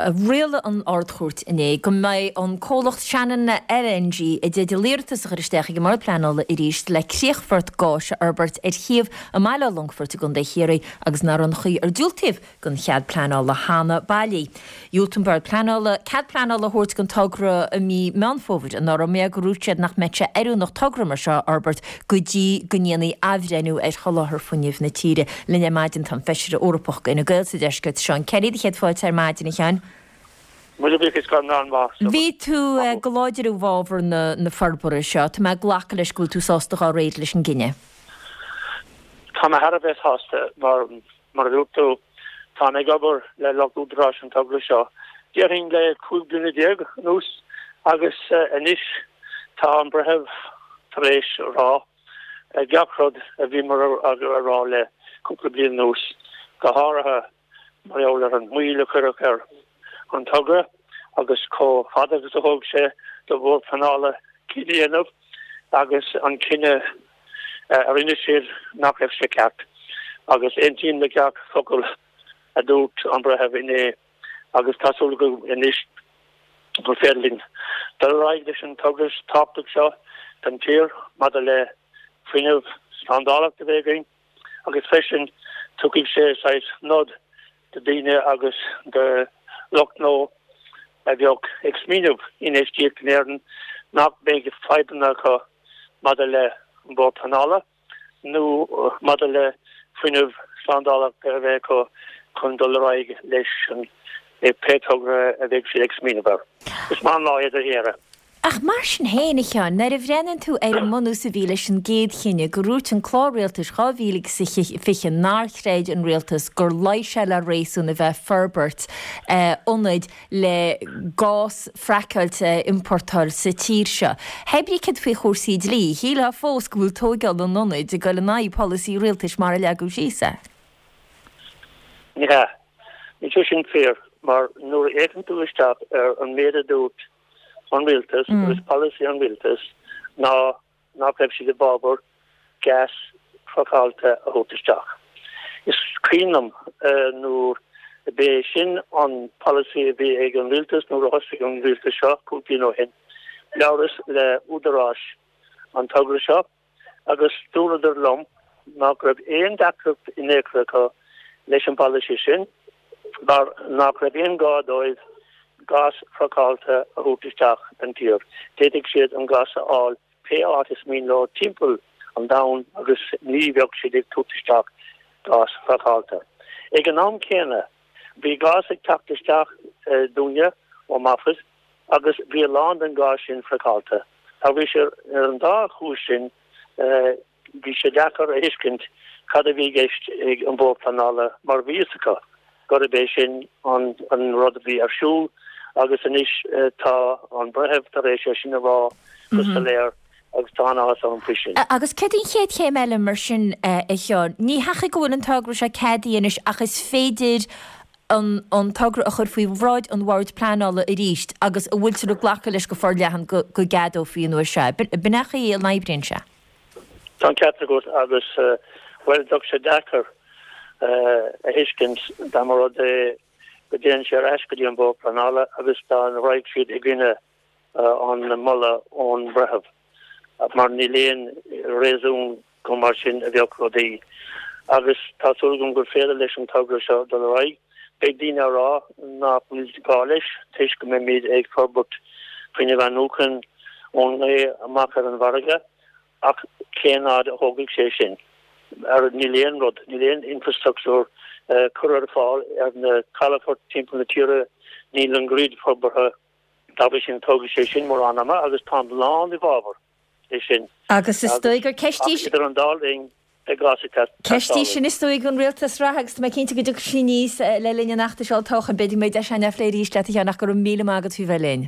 réile an ardchút iné, go mé an cólacht seanan na LNG I dé de léirtas a chuiristeach go mar planala I ríist le críochfort gáise arbert chiamh a meile longfort gon de chéirí agus nar an chuí dúltíh gon chead planala hána bailí. Júltan planala, cad planala hort gon tagra a mí meanfóvid an nar a mé grútead nach metse erú nach tagra mar se arbert go dí goníanaí ahrenú choláthar funineh na tíre linne maidin tan feisiir Europach in a gilsa deisgad Seán Kelly de chéad fáil ar maidin I chean. Bhí tú goláidirú bhábhar na farbara seo, tá me ghlacha leis gúil tú sástach á réad leis an Gine. Tá me har a bheith hásta mar dúchtú tá me gabar le loúdrás an tagra seo. Dearing le cúig blina déag nús agus inis tá an brethebh taréis rá geachrod a bhí mar rá le cúpla blian nús go háirithe mar an muile chuireach an tagra agus có fada agus a thug sé do bhór panála cídíanamh agus an cinenne ar rinne siad nach raibh sé ceart agus intíon le ceach focail a dút an brethebh inné agus tasúla go inis go féirlinn. Dar raig leis an tagras táptaach seo den tír mad le fuineh standálach de bhégain agus fesin tuigh sé sais nod de daine agus de Lockno a bheoh exmíineh inéis díirnéirn nach béige feibanna chu mad le an bór panála nó mad le fuineh standálach a bheith chu chun dul raig leis an pétógra a bheith sé exmíineh. Is má náiad a éire. Ach mar sin héna cheán, nar a bhrennen tú ar an manú sa bhíle sin géad chinne go rút an chláréaltas cháhílig fiche náchréid an réaltas gur leiise le rééisún a bheith ferbert onid le gás freicalte importáil sa tír seo. Hebrí cad fao chósaíd lí, híle a fós go bhfuil tógáil an onid a go le naí policy réaltas mar a leagú sísa. Ja, ní sin fér, mar nuair éan tú isteach ar an méad dút an wiltas, is policy an wiltas, na pepsi de babur, gas, fakalte a hotisteach. Is krinam nur be sin an policy be egen wiltas, nur hosig an wiltas seo, kulpino hin. Lauris le udarás an tagra seo, agus stúra der lom, na grab ein dakrip in ékraka leis an policy sin, bar na grab ein gádoid gas fakalte a hotisteach an tír. Tétig siad an gas all pe artis mín lo timpel an down agus níveog sidig hotisteach gas fakalte. Eg an am kenne vi gas ag taktisteach dunja o mafis agus vi land an gas sin fakalte. A vi sé an da húsin vi sé dakar a hiskent cad a vi geist ag an bó planala mar vísaka. Got a bé sin an rod vi arsúl agus inis tá an brethebh tar éis sin a rá léir agus tána has an frisin. Agus cedín chéad chéim eile mar sin i cheán, ní hacha gohfuil an tagra se cedíonis agus féidir an tagra a chur faoi bhráid an bhhaid planála i ríist agus a bhfuil tú ghlacha leis go fór lehan go gadó faoí nuair se. Benacha í a naibrin se? Tá ceatragót agus bhfuil se dachar a hiiscint dá mar Bedien sé eskedi an bo planala agus tá an raigsid I gine an mulle on brehef. Mar ni leen réún kom mar sin a bheochlodí. Agus táúgum gur féle leis an tagra seo don raig. Be dína rá na politikáis, teis go mé míid ag forbut finne van núken on a makar an varige, ach céad a hogig sé sin. Ni leen rod, ni leen infrastructure curr fáil ar na Calafort timp na tíre níl an grid forbartha dabis sin tóga sé sin mar anama agus tá lán I bhábhar é sin. Agus is stoigur ceistí an dáling ag gasita. Ceistí sin is stoig an réaltas rahagus me cinnta go dúch sin níos le líne nachta seáil tocha beidir méid de sena fléirí le nach gur 1,000 agad fi bheléin.